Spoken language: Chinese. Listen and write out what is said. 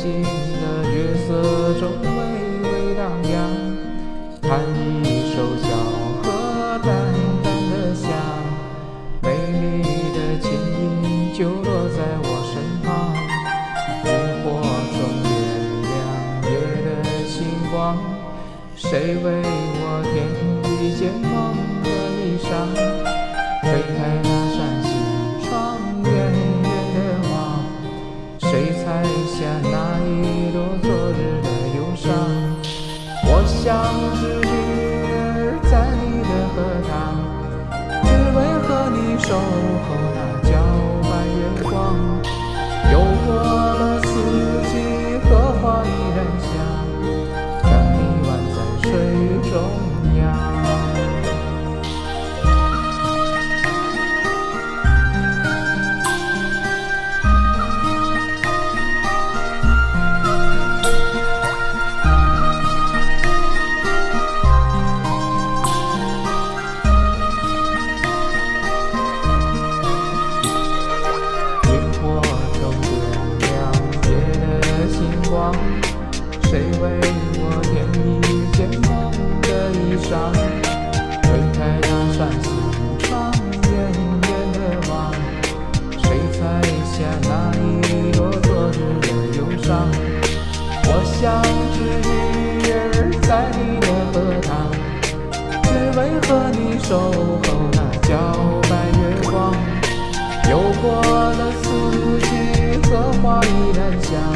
尽的月色中微微荡漾，弹一首小河淡淡的香，美丽的琴音就落在我身旁。萤火中点亮夜的星光，谁为我添一件梦的衣裳？推开那扇心窗，远远地望，谁采下那一朵昨日的忧伤？我像只鱼儿在你的荷塘，只为和你守候那皎白月光。游过了四季，荷花依然香，等你宛在水中央。谁为我添一件梦的衣裳？推开那扇心窗，远远地望，谁采下那一朵昨日的忧伤？我像只鱼儿在你的荷塘，只为和你守候那皎白月光。游过了四季，荷花依然香，